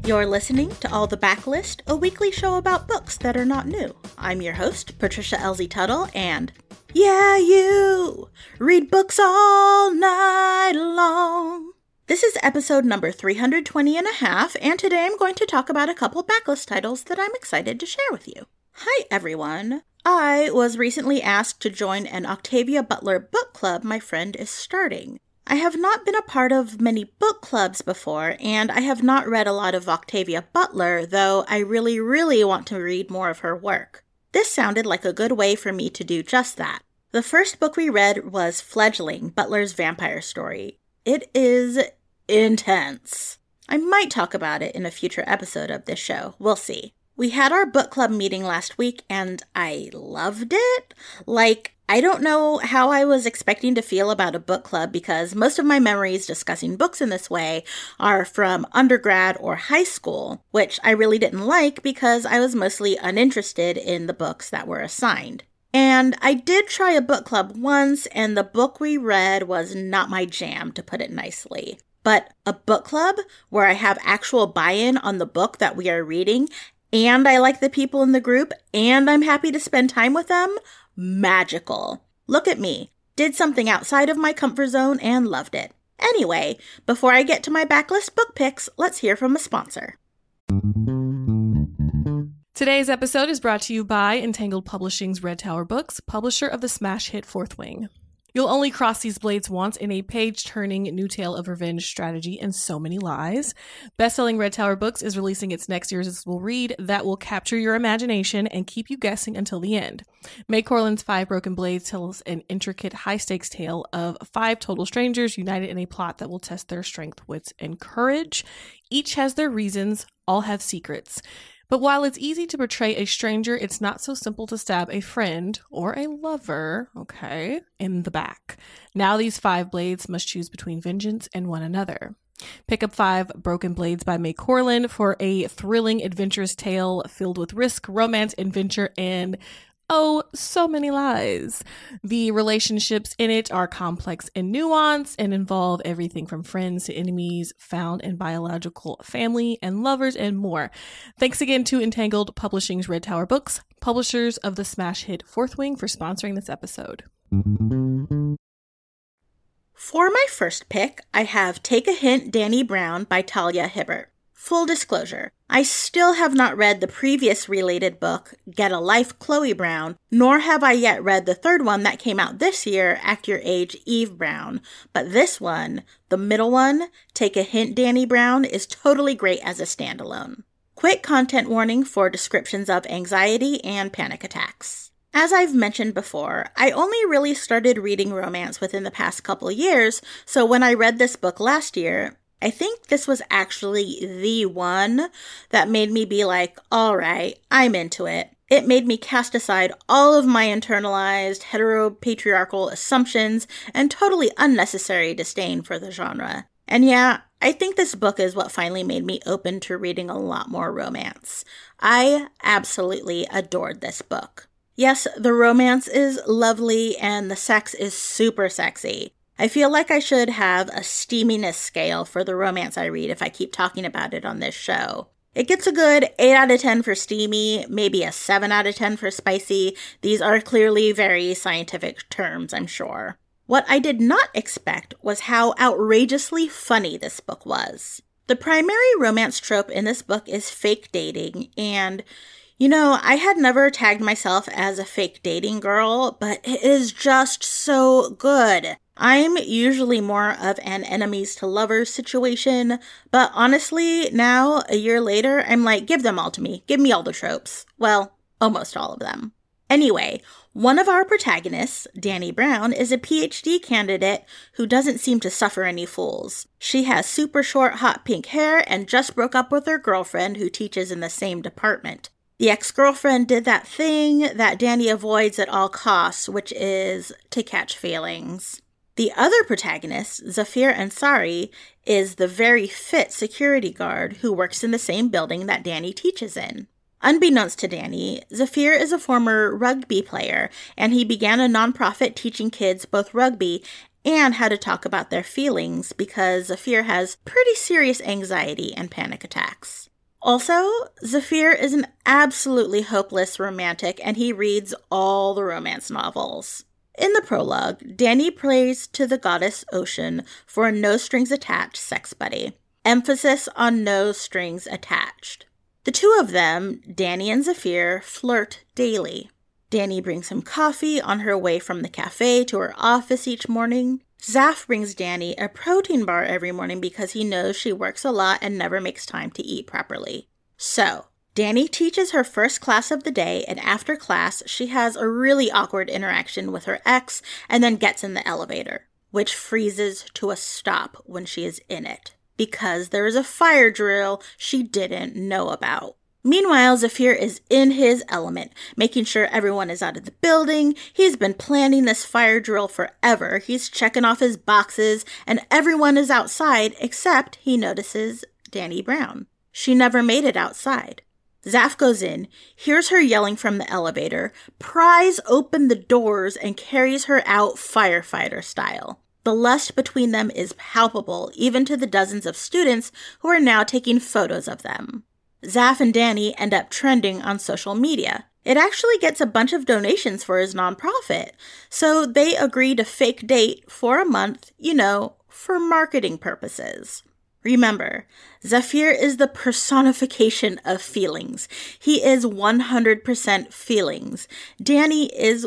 You're listening to All the Backlist, a weekly show about books that are not new. I'm your host, Patricia Elsie Tuttle, and yeah, you read books all night long. This is episode number 320 and a half, and today I'm going to talk about a couple backlist titles that I'm excited to share with you. Hi, everyone. I was recently asked to join an Octavia Butler book club my friend is starting. I have not been a part of many book clubs before, and I have not read a lot of Octavia Butler, though I really want to read more of her work. This sounded like a good way for me to do just that. The first book we read was Fledgling, Butler's vampire story. It is intense. I might talk about it in a future episode of this show. We'll see. We had our book club meeting last week, and I loved it. I don't know how I was expecting to feel about a book club because most of my memories discussing books in this way are from undergrad or high school, which I really didn't like because I was mostly uninterested in the books that were assigned. And I did try a book club once, and the book we read was not my jam, to put it nicely. But a book club where I have actual buy-in on the book that we are reading, and I like the people in the group, and I'm happy to spend time with them, magical. Look at me. Did something outside of my comfort zone and loved it. Anyway, before I get to my backlist book picks, let's hear from a sponsor. Today's episode is brought to you by Entangled Publishing's Red Tower Books, publisher of the smash hit Fourth Wing. You'll only cross these blades once in a page-turning new tale of revenge, strategy, and so many lies. Best-selling Red Tower Books is releasing its next irresistible read that will capture your imagination and keep you guessing until the end. May Corlin's Five Broken Blades tells an intricate, high-stakes tale of 5 total strangers united in a plot that will test their strength, wits, and courage. Each has their reasons, all have secrets. But while it's easy to betray a stranger, it's not so simple to stab a friend or a lover, in the back. Now these 5 blades must choose between vengeance and one another. Pick up 5 Broken Blades by May Corlin for a thrilling, adventurous tale filled with risk, romance, adventure, and so many lies. The relationships in it are complex and nuanced and involve everything from friends to enemies, found and biological family, and lovers, and more. Thanks again to Entangled Publishing's Red Tower Books, publishers of the smash hit Fourth Wing, for sponsoring this episode. For my first pick, I have Take a Hint, Dani Brown by Talia Hibbert. Full disclosure, I still have not read the previous related book, Get a Life, Chloe Brown, nor have I yet read the third one that came out this year, Act Your Age, Eve Brown. But this one, the middle one, Take a Hint, Dani Brown, is totally great as a standalone. Quick content warning for descriptions of anxiety and panic attacks. As I've mentioned before, I only really started reading romance within the past couple years, so when I read this book last year, I think this was actually the one that made me be like, all right, I'm into it. It made me cast aside all of my internalized heteropatriarchal assumptions and totally unnecessary disdain for the genre. And yeah, I think this book is what finally made me open to reading a lot more romance. I absolutely adored this book. Yes, the romance is lovely and the sex is super sexy. I feel like I should have a steaminess scale for the romance I read if I keep talking about it on this show. It gets a good 8 out of 10 for steamy, maybe a 7 out of 10 for spicy. These are clearly very scientific terms, I'm sure. What I did not expect was how outrageously funny this book was. The primary romance trope in this book is fake dating, and I had never tagged myself as a fake dating girl, but it is just so good. I'm usually more of an enemies to lovers situation, but honestly, now, a year later, I'm like, give them all to me. Give me all the tropes. Well, almost all of them. Anyway, one of our protagonists, Dani Brown, is a PhD candidate who doesn't seem to suffer any fools. She has super short, hot pink hair and just broke up with her girlfriend who teaches in the same department. The ex-girlfriend did that thing that Dani avoids at all costs, which is to catch feelings. The other protagonist, Zafir Ansari, is the very fit security guard who works in the same building that Dani teaches in. Unbeknownst to Dani, Zafir is a former rugby player, and he began a nonprofit teaching kids both rugby and how to talk about their feelings because Zafir has pretty serious anxiety and panic attacks. Also, Zafir is an absolutely hopeless romantic, and he reads all the romance novels. In the prologue, Danny prays to the goddess Ocean for a no-strings-attached sex buddy. Emphasis on no strings attached. The two of them, Danny and Zafir, flirt daily. Danny brings him coffee on her way from the cafe to her office each morning. Zaf brings Danny a protein bar every morning because he knows she works a lot and never makes time to eat properly. So, Danny teaches her first class of the day, and after class, she has a really awkward interaction with her ex and then gets in the elevator, which freezes to a stop when she is in it, because there is a fire drill she didn't know about. Meanwhile, Zafir is in his element, making sure everyone is out of the building. He's been planning this fire drill forever. He's checking off his boxes, and everyone is outside except he notices Danny Brown. She never made it outside. Zaf goes in, hears her yelling from the elevator, pries open the doors, and carries her out firefighter style. The lust between them is palpable, even to the dozens of students who are now taking photos of them. Zaf and Danny end up trending on social media. It actually gets a bunch of donations for his nonprofit, so they agree to fake date for a month, for marketing purposes. Remember, Zafir is the personification of feelings. He is 100% feelings. Danny is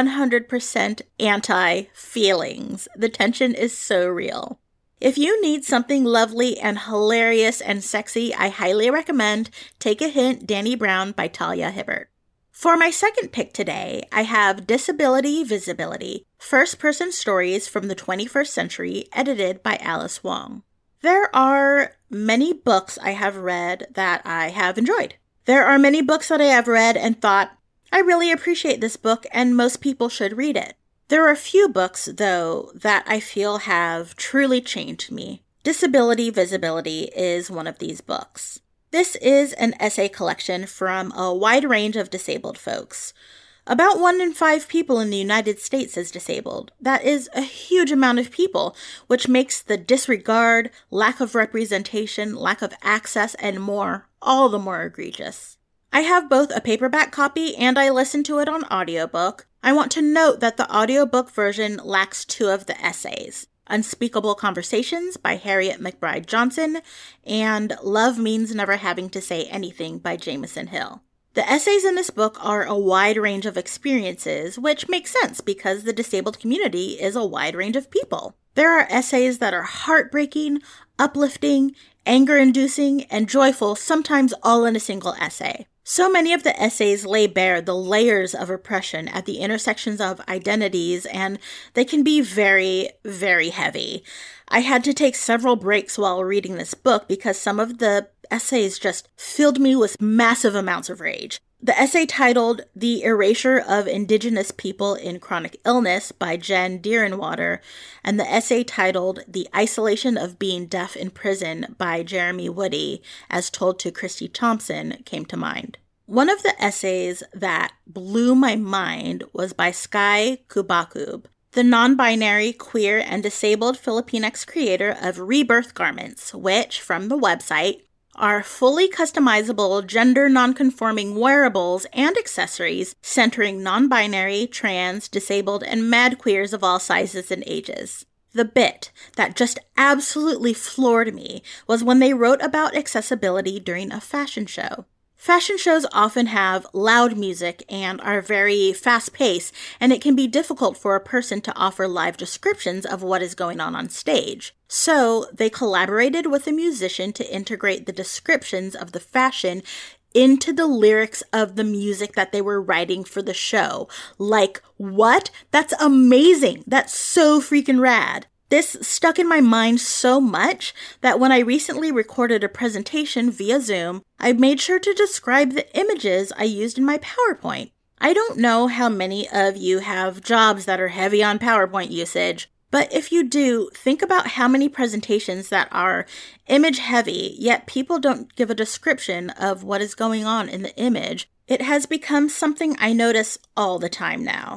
100% anti-feelings. The tension is so real. If you need something lovely and hilarious and sexy, I highly recommend Take a Hint, Danny Brown by Talia Hibbert. For my second pick today, I have Disability Visibility, First-Person Stories from the 21st Century, edited by Alice Wong. There are many books I have read that I have enjoyed. There are many books that I have read and thought, I really appreciate this book and most people should read it. There are a few books, though, that I feel have truly changed me. Disability Visibility is one of these books. This is an essay collection from a wide range of disabled folks. About 1 in 5 people in the United States is disabled. That is a huge amount of people, which makes the disregard, lack of representation, lack of access, and more all the more egregious. I have both a paperback copy and I listened to it on audiobook. I want to note that the audiobook version lacks 2 of the essays, Unspeakable Conversations by Harriet McBride Johnson and Love Means Never Having to Say Anything by Jameson Hill. The essays in this book are a wide range of experiences, which makes sense because the disabled community is a wide range of people. There are essays that are heartbreaking, uplifting, anger-inducing, and joyful, sometimes all in a single essay. So many of the essays lay bare the layers of oppression at the intersections of identities, and they can be very, very heavy. I had to take several breaks while reading this book because some of the essays just filled me with massive amounts of rage. The essay titled The Erasure of Indigenous People in Chronic Illness by Jen Deerenwater, and the essay titled The Isolation of Being Deaf in Prison by Jeremy Woody, as told to Christy Thompson, came to mind. One of the essays that blew my mind was by Sky Kubakub, the non-binary, queer, and disabled Filipinx creator of Rebirth Garments, which, from the website, are fully customizable, gender non-conforming wearables and accessories centering non-binary, trans, disabled, and mad queers of all sizes and ages. The bit that just absolutely floored me was when they wrote about accessibility during a fashion show. Fashion shows often have loud music and are very fast-paced, and it can be difficult for a person to offer live descriptions of what is going on stage. So, they collaborated with a musician to integrate the descriptions of the fashion into the lyrics of the music that they were writing for the show. Like, what? That's amazing! That's so freaking rad! This stuck in my mind so much that when I recently recorded a presentation via Zoom, I made sure to describe the images I used in my PowerPoint. I don't know how many of you have jobs that are heavy on PowerPoint usage, but if you do, think about how many presentations that are image heavy, yet people don't give a description of what is going on in the image. It has become something I notice all the time now.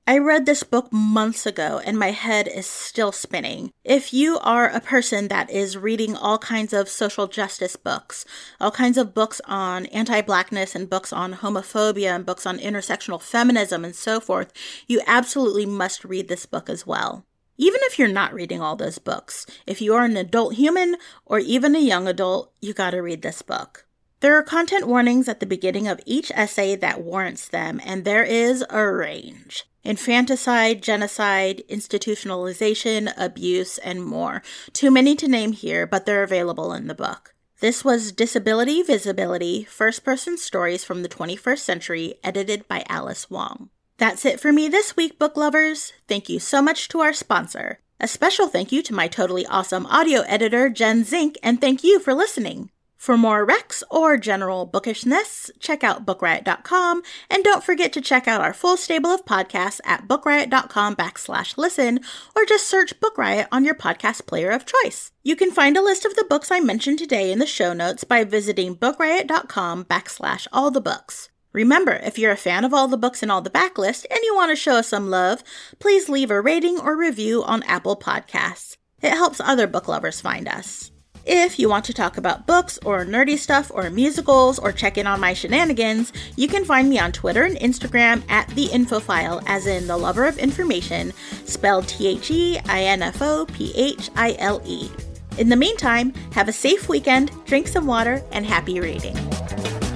I read this book months ago and my head is still spinning. If you are a person that is reading all kinds of social justice books, all kinds of books on anti-Blackness and books on homophobia and books on intersectional feminism and so forth, you absolutely must read this book as well. Even if you're not reading all those books, if you are an adult human or even a young adult, you gotta read this book. There are content warnings at the beginning of each essay that warrants them, and there is a range. Infanticide, genocide, institutionalization, abuse, and more. Too many to name here, but they're available in the book. This was Disability Visibility, First-Person Stories from the 21st Century, edited by Alice Wong. That's it for me this week, book lovers. Thank you so much to our sponsor. A special thank you to my totally awesome audio editor, Jen Zink, and thank you for listening. For more recs or general bookishness, check out bookriot.com, and don't forget to check out our full stable of podcasts at bookriot.com/listen, or just search Book Riot on your podcast player of choice. You can find a list of the books I mentioned today in the show notes by visiting bookriot.com/allthebooks. Remember, if you're a fan of All the Books and All the Backlist and you want to show us some love, please leave a rating or review on Apple Podcasts. It helps other book lovers find us. If you want to talk about books or nerdy stuff or musicals or check in on my shenanigans, you can find me on Twitter and Instagram at @theinfophile, as in the lover of information, spelled THEINFOPHILE. In the meantime, have a safe weekend, drink some water, and happy reading.